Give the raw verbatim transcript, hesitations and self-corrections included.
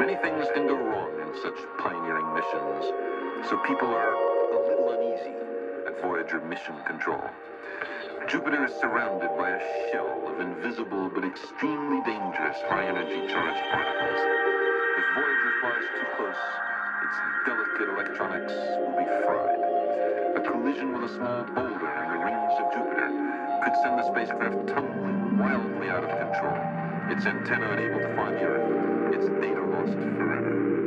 Many things can go wrong in such pioneering missions, so people are a little uneasy at Voyager mission control. Jupiter is surrounded by a shell of invisible but extremely dangerous high-energy charged particles. If Voyager flies too close, its delicate electronics will be fried. A collision with a small boulder in the rings of Jupiter could send the spacecraft tumbling wildly out of control, its antenna unable to find the Earth, its data lost forever.